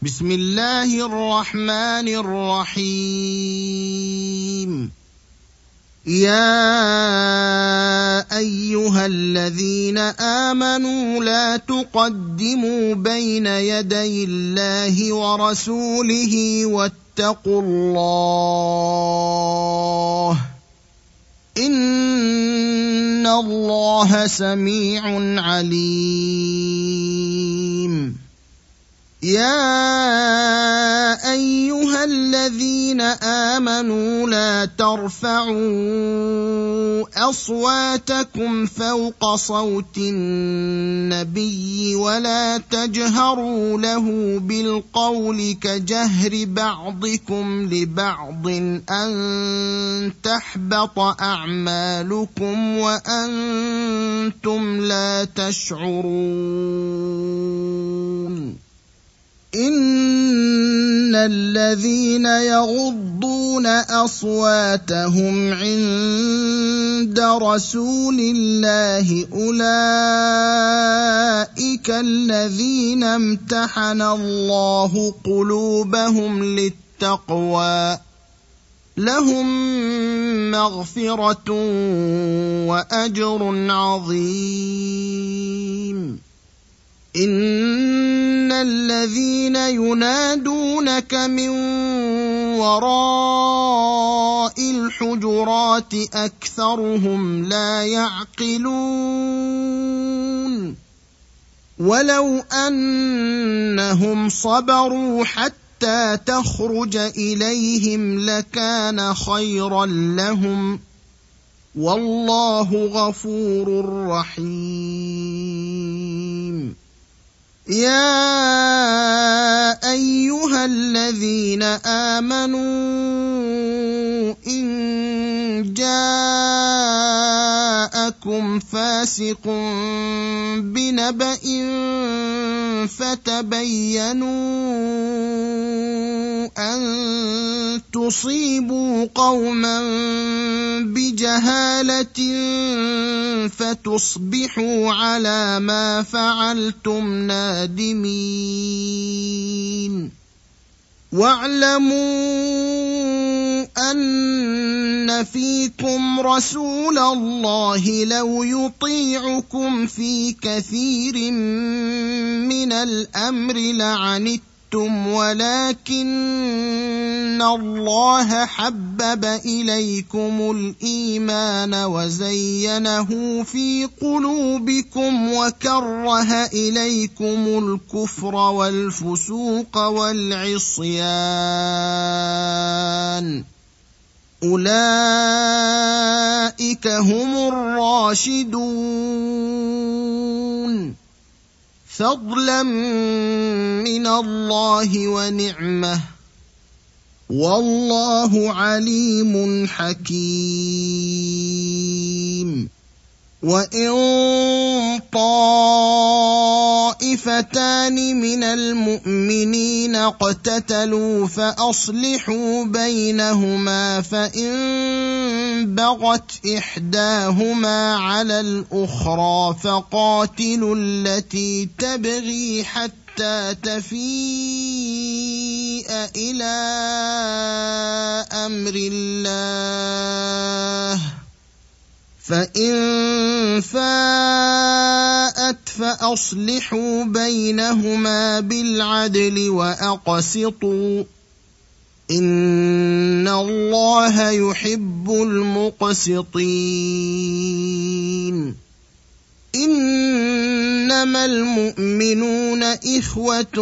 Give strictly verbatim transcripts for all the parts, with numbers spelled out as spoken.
بسم الله الرحمن الرحيم. يا أيها الذين آمنوا لا تقدموا بين يدي الله ورسوله واتقوا الله إن الله سميع عليم. يا أيها الذين آمنوا لا ترفعوا أصواتكم فوق صوت النبي ولا تجهروا له بالقول كجهر بعضكم لبعض أن تحبط أعمالكم وأنتم لا تشعرون. إن الذين يغضون أصواتهم عند رسول الله أولئك الذين امتحن الله قلوبهم للتقوى لهم مغفرة وأجر عظيم. إن الذين ينادونك من وراء الحجرات أكثرهم لا يعقلون. ولو أنهم صبروا حتى تخرج إليهم لكان خيرا لهم والله غفور رحيم. يا أيها الذين آمنوا إن جاءكم فاسق بنبأ فتبينوا أن تصيبوا قوما بجهالة فتصبحوا على ما فعلتم نادمين. واعلموا أن فيكم رسول الله لو يطيعكم في كثير من الأمر لعنتم ولكن الله حبب إليكم الإيمان وزينه في قلوبكم وكره إليكم الكفر والفسوق والعصيان أولئك هم الراشدون فضلا من الله ونعمه والله عليم حكيم. وإن طائفتان من المؤمنين اقتتلوا فأصلحوا بينهما فإن بغت إحداهما على الأخرى فقاتلوا التي تبغي حتى تفيء إلى أمر الله فإن فاءت فأصلحوا بينهما بالعدل وأقسطوا إن الله يحب المقسطين. إنما المؤمنون إخوة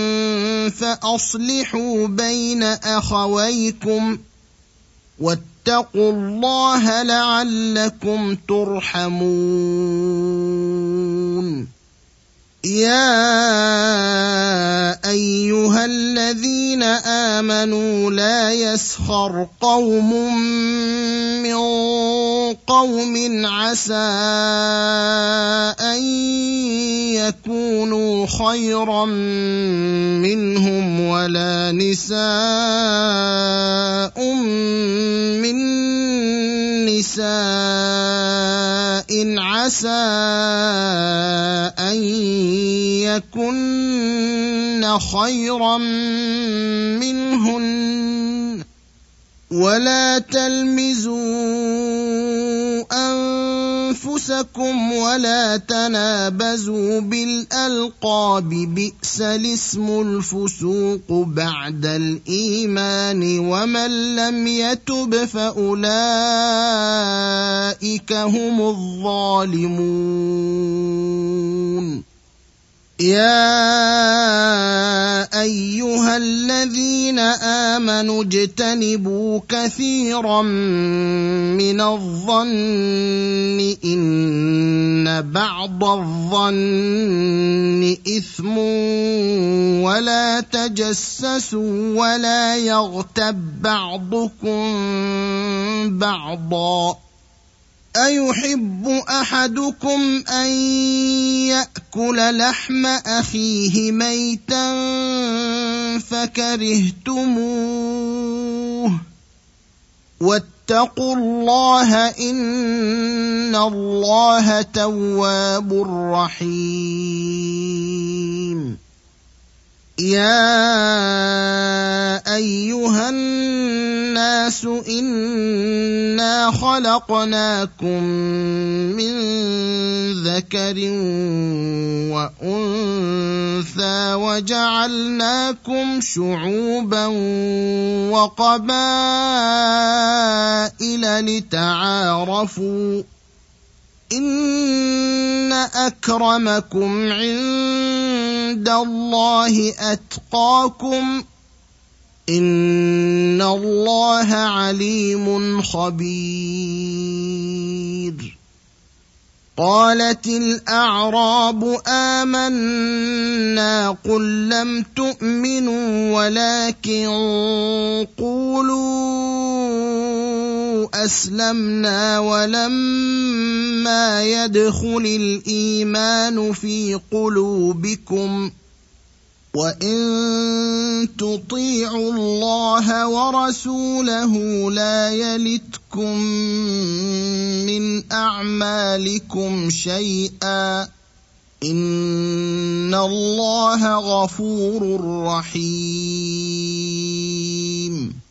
فأصلحوا بين أخويكم واتقوا الله لعلكم ترحمون. يا أيها الذين آمنوا لا يسخر قوم من قوم عسى أن يكونوا خيرا منهم ولا نساء من نساء عسى أن يكن خيرا منهن ولا تلمزوا أنفسكم ولا تنابزوا بالألقاب بئس الاسم الفسوق بعد الإيمان ومن لم يتب فأولئك هم الظالمون يا أيها الذين آمنوا اجتنبوا كثيرا من الظن إن بعض الظن إثم ولا تجسسوا ولا يغتب بعضكم بعضا أيحب أحدكم أن يأكل لحم أخيه ميتا فكرهتموه واتقوا الله إن الله تواب رحيم يا أيها الناس إنا خلقناكم من ذكر وأنثى وجعلناكم شعوبا وقبائل لتعارفوا إن أكرمكم عند الله أتقاكم إن الله عليم خبير قالت الأعراب آمنا قل لم تؤمنوا ولكن قولوا أسلمنا ولما يدخل الإيمان في قلوبكم وإن تطيعوا الله ورسوله لا يلتكم من أعمالكم شيئا إن الله غفور رحيم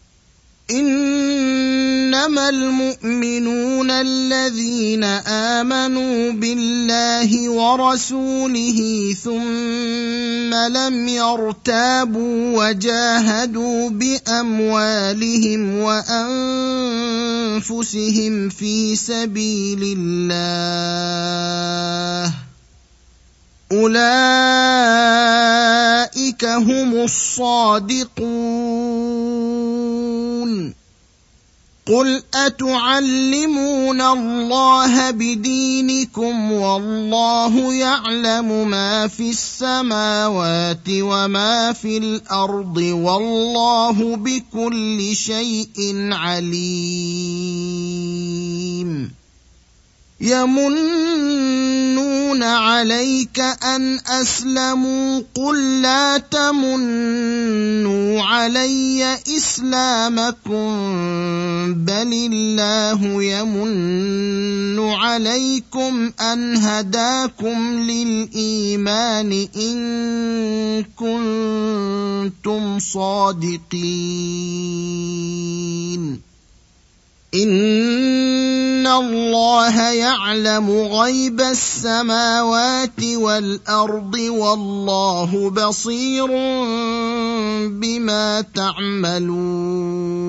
إنما المؤمنون الذين آمنوا بالله ورسوله ثم لم يرتابوا وجاهدوا بأموالهم وأنفسهم في سبيل الله أولئك هم الصادقون قل أتعلمون الله بدينكم والله يعلم ما في السماوات وما في الأرض والله بكل شيء عليم يمنون عليك أن أسلموا قل لا تمنوا علي إسلامكم بل الله يمن عليكم أن هداكم للإيمان إن كنتم صادقين إن الله يعلم غيب السماوات والأرض والله بصير بما تعملون